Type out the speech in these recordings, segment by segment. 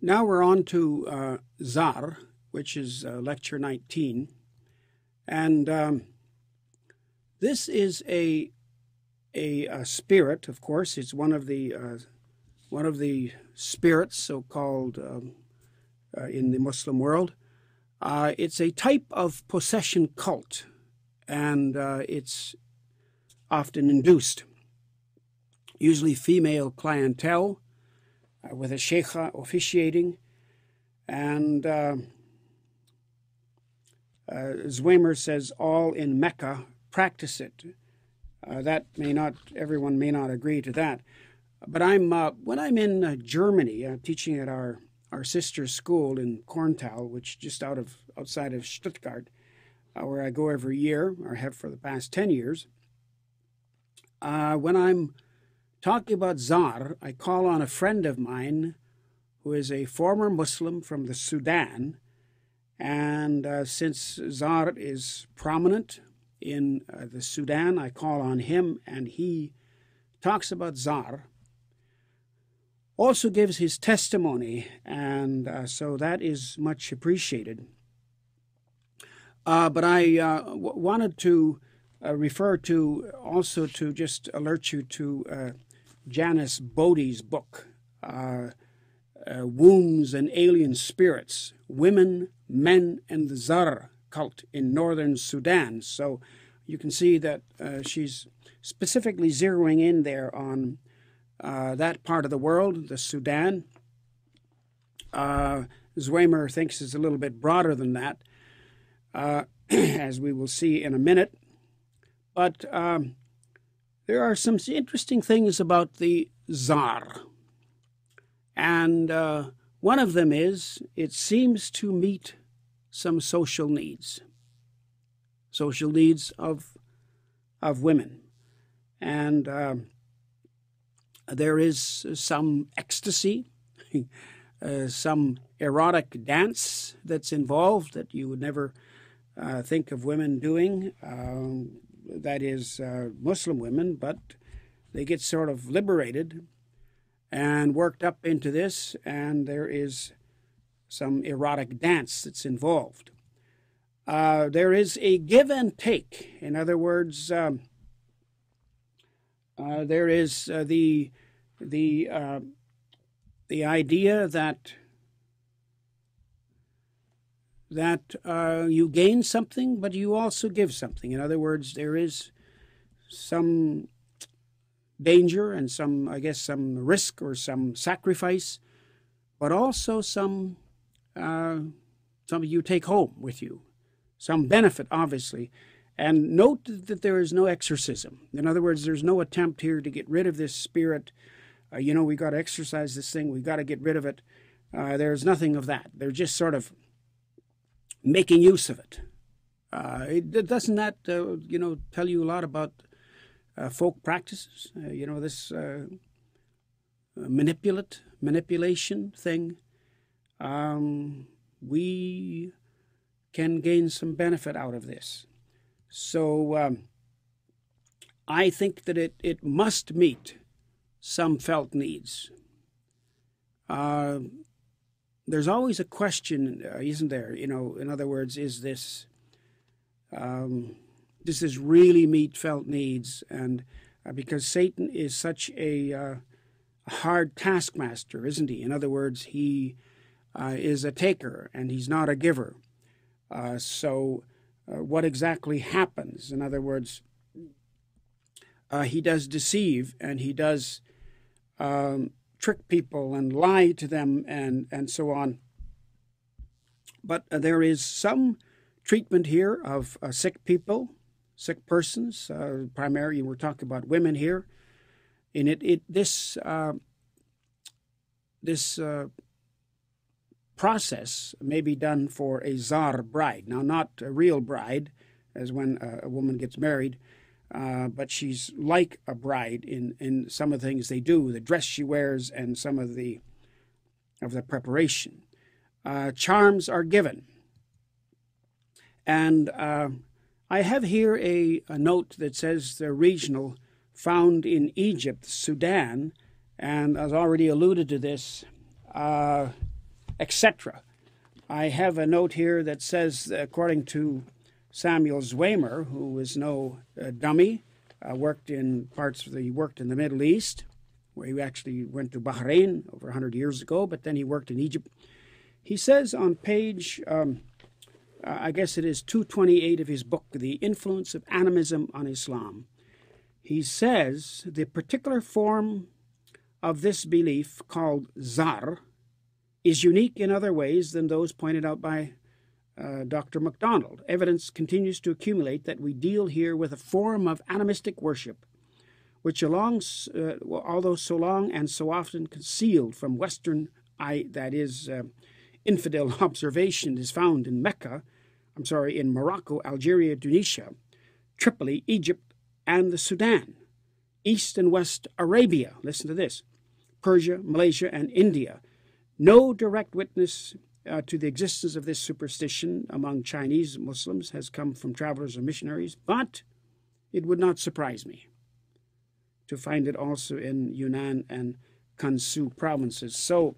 Now we're on to Zar, which is lecture 19. And this is a spirit, of course. It's one of the spirits, so-called, in the Muslim world. It's a type of possession cult, and it's often induced. Usually female clientele, with a sheikha officiating, and Zwemer says all in Mecca practice it. Everyone may not agree to that, but when I'm in Germany, teaching at our sister school in Korntal, which just outside of Stuttgart, where I go every year, or have for the past 10 years. When I'm talking about Zar, I call on a friend of mine who is a former Muslim from the Sudan, and since Zar is prominent in the Sudan, I call on him, and he talks about Zar, also gives his testimony, and so that is much appreciated. But I wanted to refer to, also to just alert you to Janice Bodie's book, Wombs and Alien Spirits, Women, Men, and the Zar Cult in Northern Sudan. So you can see that she's specifically zeroing in there on that part of the world, the Sudan. Zwemer thinks it's a little bit broader than that, as we will see in a minute. But there are some interesting things about the Zar. And one of them is it seems to meet some social needs of women. And there is some ecstasy, some erotic dance that's involved that you would never think of women doing. That is Muslim women, but they get sort of liberated and worked up into this, and there is some erotic dance that's involved. There is a give and take. In other words, there is the idea that you gain something, but you also give something. In other words, there is some danger and some risk or some sacrifice, but also some you take home with you, some benefit, obviously. And note that there is no exorcism. In other words, there's no attempt here to get rid of this spirit. We got to exorcise this thing. We got to get rid of it. There's nothing of that. They're just sort of making use of it. Doesn't that, tell you a lot about folk practices? This manipulation thing. We can gain some benefit out of this. So I think that it must meet some felt needs. There's always a question, isn't there? In other words, is this does this really meet felt needs? And because Satan is such a hard taskmaster, isn't he? In other words, he is a taker and he's not a giver. So what exactly happens? In other words, he does deceive and he does trick people and lie to them and so on. But there is some treatment here of sick people, sick persons. Primarily, we're talking about women here. In this process may be done for a Zar bride. Now, not a real bride, as when a woman gets married, but she's like a bride in some of the things they do, the dress she wears and some of the preparation. Charms are given. And I have here a note that says they're regional, found in Egypt, Sudan, and as already alluded to this, etc. I have a note here that says, according to Samuel Zwemer, who is no dummy, worked in the Middle East, where he actually went to Bahrain over 100 years ago, but then he worked in Egypt. He says on page, I guess it is 228 of his book, The Influence of Animism on Islam, he says the particular form of this belief, called Zar, is unique in other ways than those pointed out by Dr. MacDonald. Evidence continues to accumulate that we deal here with a form of animistic worship, which, although so long and so often concealed from Western infidel observation, is found in in Morocco, Algeria, Tunisia, Tripoli, Egypt, and the Sudan, East and West Arabia, listen to this, Persia, Malaysia, and India. No direct witness to the existence of this superstition among Chinese Muslims has come from travelers or missionaries, but it would not surprise me to find it also in Yunnan and Gansu provinces. So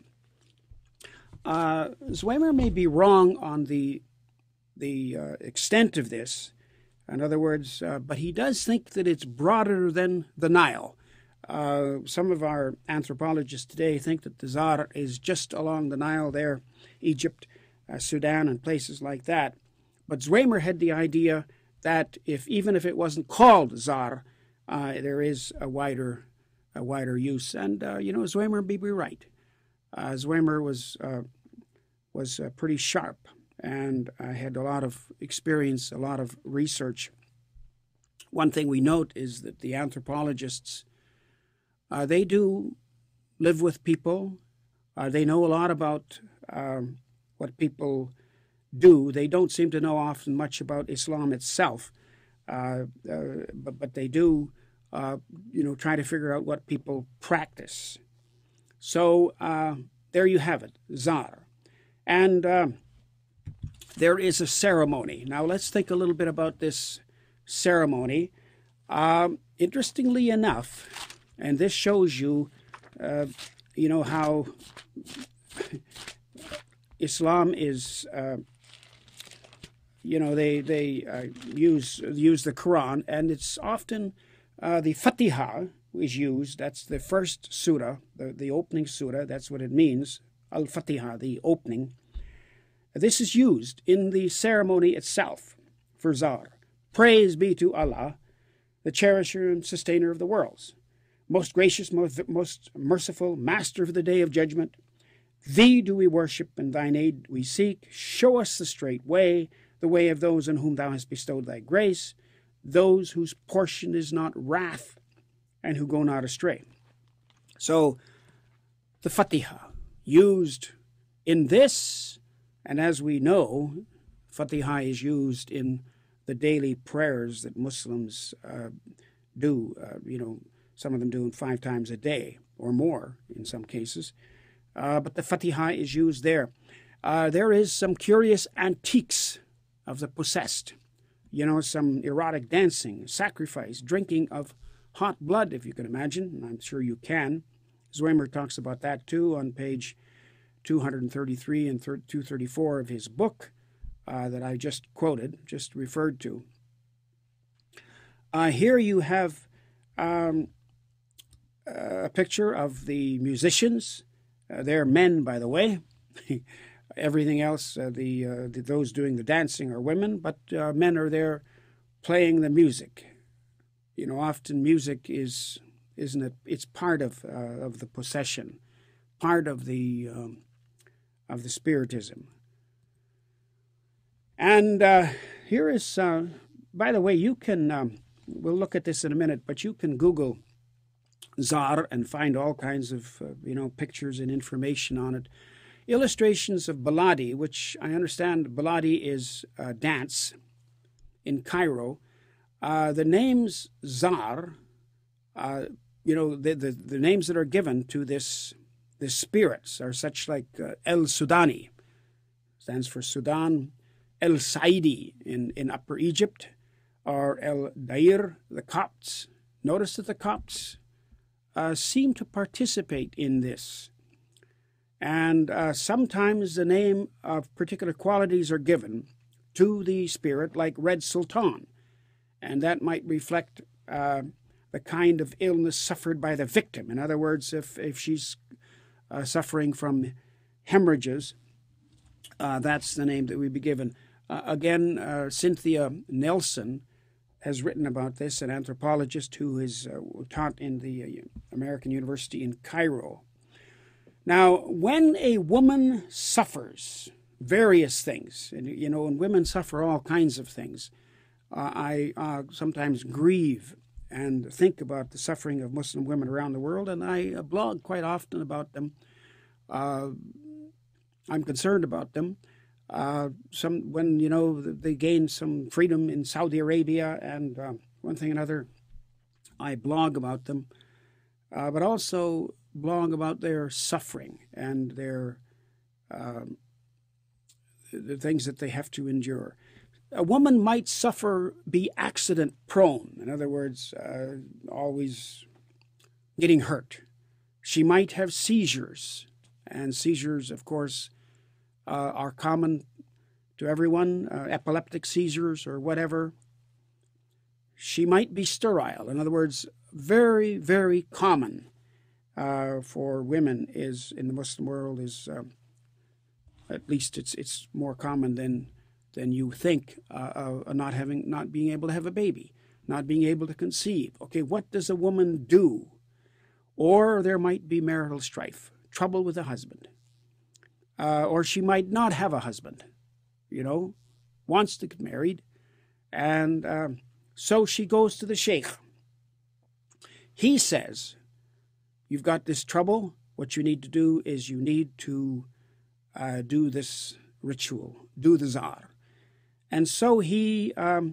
Zwemer may be wrong on the extent of this. In other words, but he does think that it's broader than the Nile. Some of our anthropologists today think that the Zar is just along the Nile there, Egypt, Sudan, and places like that. But Zwemer had the idea that even if it wasn't called Zar, there is a wider use. And Zwemer may be right. Zwemer was pretty sharp, and I had a lot of experience, a lot of research. One thing we note is that the anthropologists, they do live with people. They know a lot about what people do. They don't seem to know often much about Islam itself, but they do, try to figure out what people practice. So there you have it, Zar. And there is a ceremony. Now let's think a little bit about this ceremony. Interestingly enough, and this shows you, how Islam is, they use the Quran, and it's often the Fatiha is used. That's the first surah, the opening surah. That's what it means, Al-Fatiha, the opening. This is used in the ceremony itself for Zar. Praise be to Allah, the cherisher and sustainer of the worlds, most gracious, most merciful, master of the day of judgment. Thee do we worship, and thine aid we seek. Show us the straight way, the way of those on whom thou hast bestowed thy grace, those whose portion is not wrath, and who go not astray. So, the Fatiha, used in this, and as we know, Fatiha is used in the daily prayers that Muslims do. Some of them do 5 times a day or more in some cases. But the Fatiha is used there. There is some curious antiques of the possessed. Some erotic dancing, sacrifice, drinking of hot blood, if you can imagine. And I'm sure you can. Zwemer talks about that too on page 233 and 234 of his book that I just referred to. Here you have a picture of the musicians. They're men, by the way. Everything else, those doing the dancing are women, but men are there playing the music. Often music isn't it? It's part of the possession, part of the spiritism. And here is, by the way, you can. We'll look at this in a minute, but you can Google Zar and find all kinds of pictures and information on it. Illustrations of Baladi, which I understand Baladi is dance in Cairo. The names Zar, the names that are given to this spirits are such like El Sudani, stands for Sudan, El Saidi in Upper Egypt, or El Dair, the Copts. Notice that the Copts seem to participate in this. And sometimes the name of particular qualities are given to the spirit, like Red Sultan, and that might reflect the kind of illness suffered by the victim. In other words, if she's suffering from hemorrhages, that's the name that we'd be given. Again, Cynthia Nelson has written about this, an anthropologist who is taught in the American University in Cairo. Now, when a woman suffers various things, and and women suffer all kinds of things, I sometimes grieve and think about the suffering of Muslim women around the world, and I blog quite often about them. I'm concerned about them. When they gain some freedom in Saudi Arabia and one thing or another, I blog about them, but also blog about their suffering and their the things that they have to endure. A woman might be accident prone. In other words, always getting hurt. She might have seizures, and seizures, of course, are common to everyone, epileptic seizures or whatever. She might be sterile. In other words, very, very common for women is in the Muslim world is at least it's more common than you think, not being able to have a baby, not being able to conceive. Okay, what does a woman do? Or there might be marital strife, trouble with a husband. Or she might not have a husband, wants to get married. And so she goes to the sheikh. He says, you've got this trouble. What you need to do is you need to do this ritual, do the zar. And so he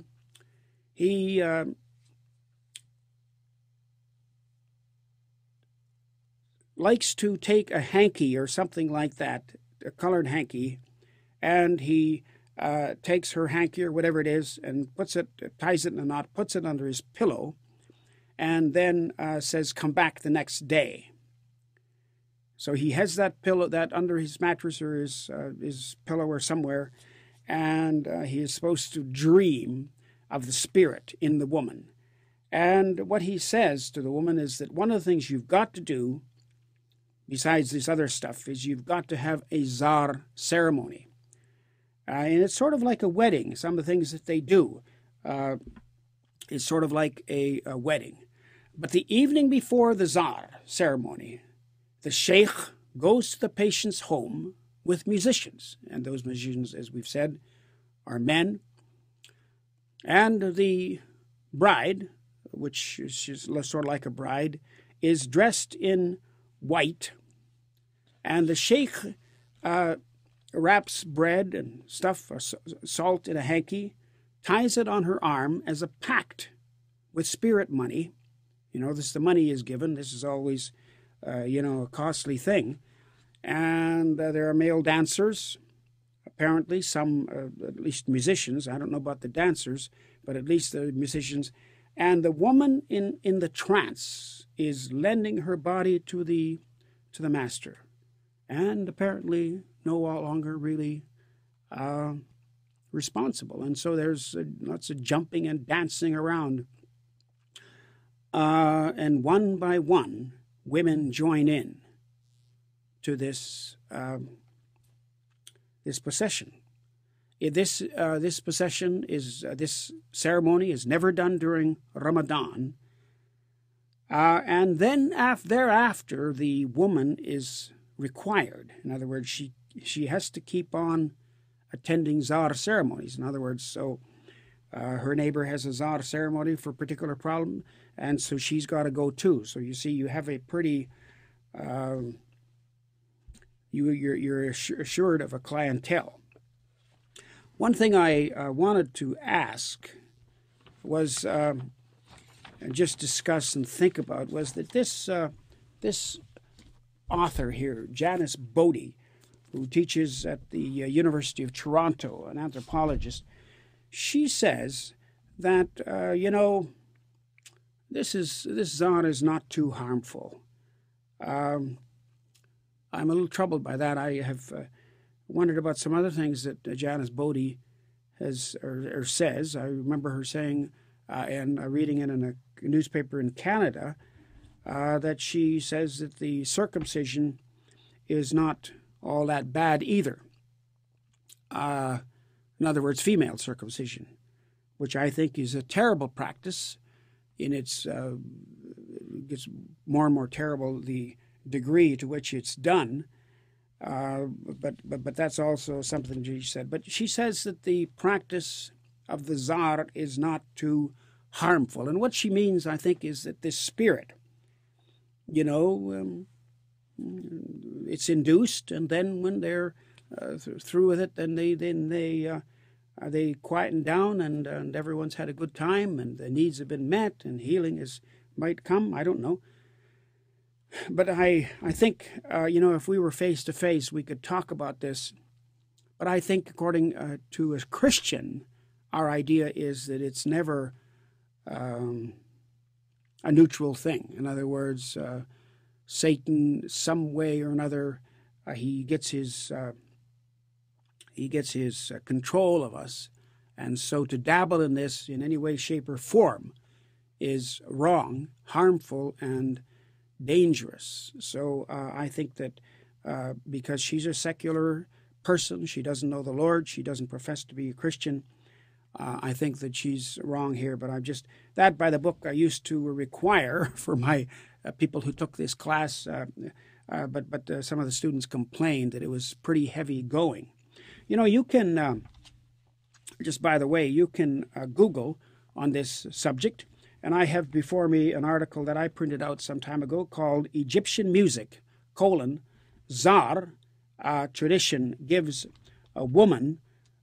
likes to take a hanky or something like that, a colored hanky, and he takes her hanky or whatever it is and ties it in a knot, puts it under his pillow, and then says, come back the next day. So he has that pillow, that under his mattress or his pillow or somewhere, and he is supposed to dream of the spirit in the woman. And what he says to the woman is that one of the things you've got to do, besides this other stuff, is you've got to have a zar ceremony. And it's sort of like a wedding, some of the things that they do. It's sort of like a wedding. But the evening before the zar ceremony, the sheikh goes to the patient's home with musicians. And those musicians, as we've said, are men. And the bride, which is sort of like a bride, is dressed in white. And the sheikh wraps bread and stuff, salt in a hanky, ties it on her arm as a pact with spirit money. The money is given. This is always, a costly thing. And there are male dancers, apparently, some, at least musicians. I don't know about the dancers, but at least the musicians. And the woman in the trance is lending her body to the master, and apparently no longer really responsible. And so there's lots of jumping and dancing around. And one by one, women join in to this procession. This procession this ceremony is never done during Ramadan, and then thereafter the woman is required. In other words, she has to keep on attending zar ceremonies. In other words, so her neighbor has a zar ceremony for a particular problem, and so she's got to go too. So you see, you have a pretty you're assured of a clientele. One thing I wanted to ask was, and just discuss and think about, was that this author here, Janice Bodie, who teaches at the University of Toronto, an anthropologist, she says that this zar is not too harmful. I'm a little troubled by that. I have wondered about some other things that Janice Bodie has or says. I remember her saying, and reading it in a newspaper in Canada, that she says that the circumcision is not all that bad either. In other words, female circumcision, which I think is a terrible practice. In its gets more and more terrible the degree to which it's done. But that's also something she said. But she says that the practice of the Tsar is not too harmful. And what she means, I think, is that this spirit, it's induced, and then when they're through with it, then they quieten down, and everyone's had a good time, and the needs have been met, and healing might come. I don't know. But I think, if we were face to face, we could talk about this. But I think, according to a Christian, our idea is that it's never a neutral thing. In other words, Satan, some way or another, he gets his control of us, and so to dabble in this in any way, shape, or form is wrong, harmful, and dangerous. So I think that because she's a secular person, she doesn't know the Lord, she doesn't profess to be a Christian, I think that she's wrong here. But that by the book I used to require for my people who took this class, but some of the students complained that it was pretty heavy going. You can, just by the way, you can Google on this subject. And I have before me an article that I printed out some time ago called Egyptian Music, Tsar Tradition Gives a Woman,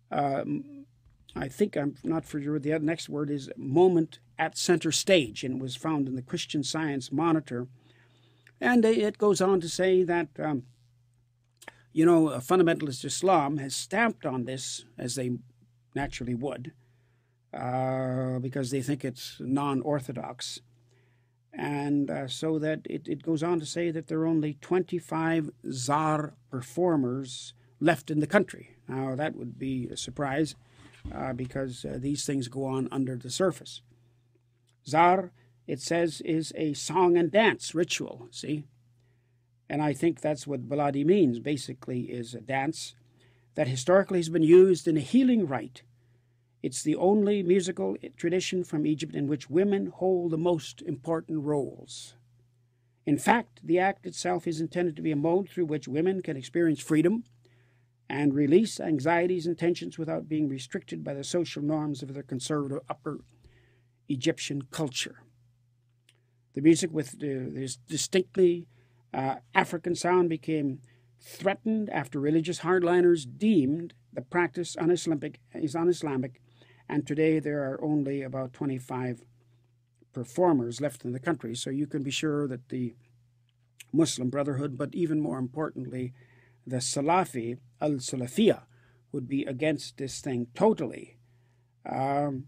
I think, I'm not for sure, the next word is moment at center stage, and it was found in the Christian Science Monitor. And it goes on to say that, fundamentalist Islam has stamped on this, as they naturally would, because they think it's non-orthodox. And so that it goes on to say that there are only 25 Tsar performers left in the country. Now, that would be a surprise because these things go on under the surface. Tsar, it says, is a song and dance ritual, see? And I think that's what Baladi means, basically, is a dance that historically has been used in a healing rite. It's the only musical tradition from Egypt in which women hold the most important roles. In fact, the act itself is intended to be a mode through which women can experience freedom and release anxieties and tensions without being restricted by the social norms of their conservative upper Egyptian culture. The music with this distinctly African sound became threatened after religious hardliners deemed the practice un-Islamic, and today there are only about 25 performers left in the country. So you can be sure that the Muslim Brotherhood, but even more importantly, the Salafi, al-Salafiyah, would be against this thing totally. It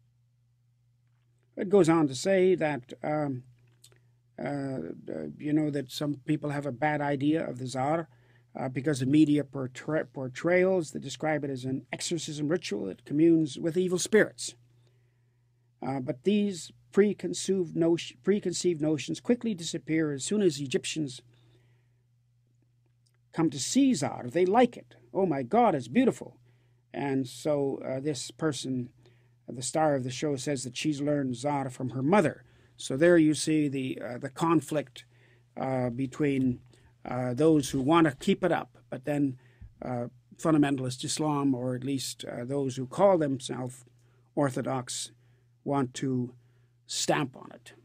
goes on to say that, that some people have a bad idea of the Tsar because of media portrayals that describe it as an exorcism ritual that communes with evil spirits. But these preconceived notions quickly disappear as soon as Egyptians come to see Tsar. They like it. Oh my God, it's beautiful. And so this person, the star of the show, says that she's learned Tsar from her mother. So there you see the conflict between those who want to keep it up, but then fundamentalist Islam, or at least those who call themselves Orthodox, want to stamp on it.